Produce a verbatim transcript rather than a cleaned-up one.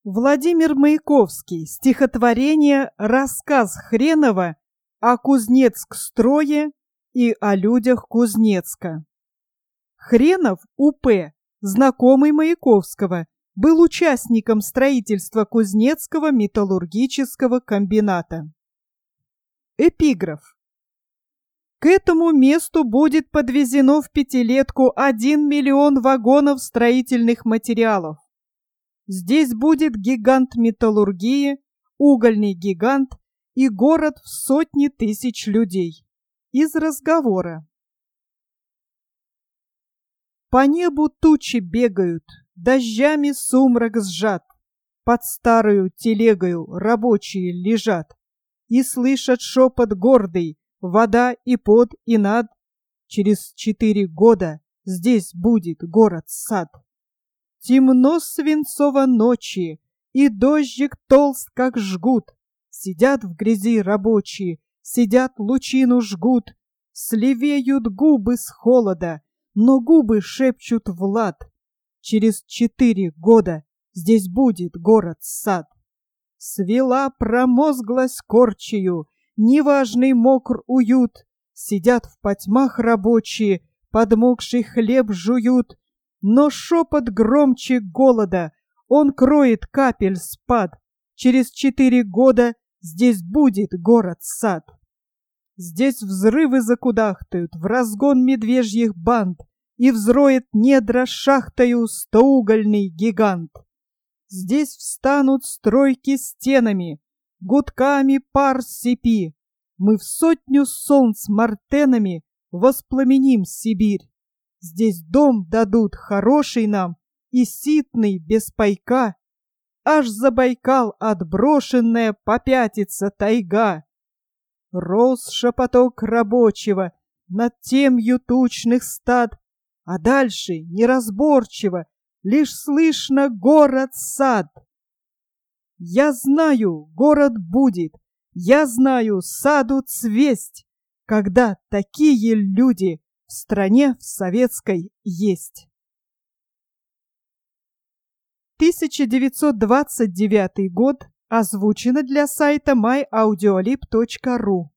Владимир Маяковский. Стихотворение «Рассказ Хренова о Кузнецк-строе и о людях Кузнецка». Хренов У П, знакомый Маяковского, был участником строительства Кузнецкого металлургического комбината. Эпиграф. К этому месту будет подвезено в пятилетку один миллион вагонов строительных материалов. Здесь будет гигант металлургии, угольный гигант и город в сотни тысяч людей. Из разговора. По небу тучи бегают, дождями сумрак сжат. Под старою телегою рабочие лежат и слышат шепот гордый: вода и пот и над. Через четыре года здесь будет город-сад. Темно свинцово ночи, и дождик толст, как жгут. Сидят в грязи рабочие, сидят, лучину жгут. Сливеют губы с холода, но губы шепчут Влад: через четыре года здесь будет город-сад. Свела промозглась корчею, неважный мокр уют. Сидят в потьмах рабочие, подмокший хлеб жуют. Но шепот громче голода, он кроет капель спад. Через четыре года здесь будет город-сад. Здесь взрывы закудахтают в разгон медвежьих банд, и взроет недра шахтою стоугольный гигант. Здесь встанут стройки стенами, гудками пар сипи. Мы в сотню солнц мартенами воспламеним Сибирь. Здесь дом дадут хороший нам и ситный без пайка. Аж за Байкал отброшенная попятится тайга. Рос шепоток рабочего над темью тучных стад, а дальше неразборчиво лишь слышно город-сад. Я знаю, город будет, я знаю, саду цвесть, когда такие люди в стране в советской есть. тысяча девятьсот двадцать девятый год. Озвучено для сайта май аудиолиб точка ру.